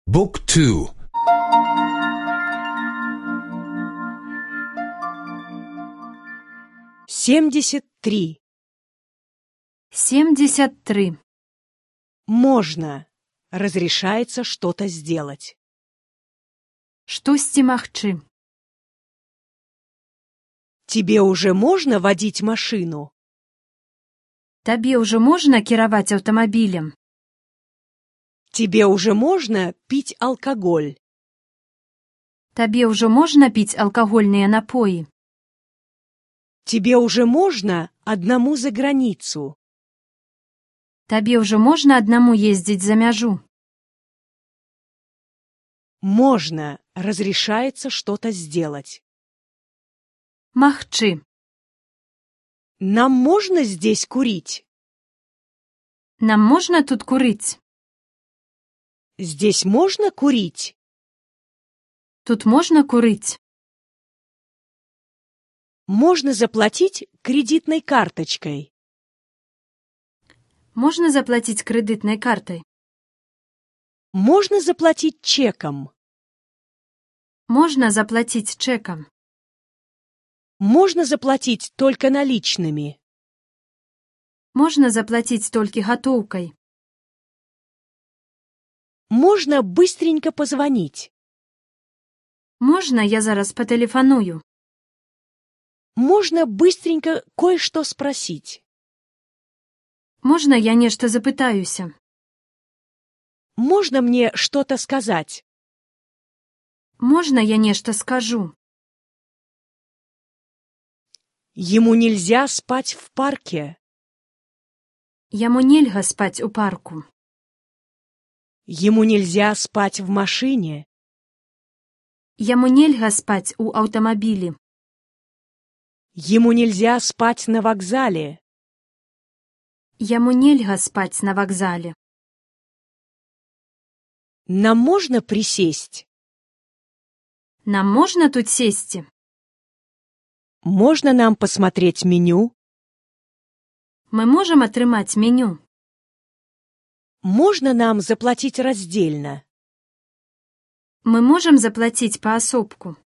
Book 2. 73. 73. Можно. Разрешается что-то сделать. Штосьці магчы. Тебе уже можно водить машину? Табе ўжо можна кіраваць аўтамабілем? Тебе уже можно пить алкоголь? Табе ўжо можна піць алкагольныя напоі? Тебе уже можно одному за границу? Табе ўжо можна аднаму ездзіць за мяжу? Можно. Разрешается что-то сделать. Магчы. Нам можно здесь курить? Нам можна тут курыць? Здесь можно курить? Тут можна курыць? Можно заплатить кредитной карточкой. Можна заплаціць крэдытнай картай? Можно заплатить чеком. Можна заплаціць чэкам? Можно заплатить только наличными. Можна заплаціць толькі гатоўкай? Можно быстренько позвонить. Можна я зараз патэлефаную? Можно быстренько кое-что спросить. Можна я нешта запытаюся? Можно мне что-то сказать? Можна я нешта скажу? Ему нельзя спать в парке. Яму нельга спаць у парку. Ему нельзя спать в машине. Яму нельга спаць у аўтамабілі. Ему нельзя спать на вокзале. Яму нельга спаць на вакзале. Нам можно присесть? Нам можна тут сесці? Можно нам посмотреть меню? Мы можам атрымаць меню? Можно нам заплатить раздельно? Мы можам заплаціць паасобку?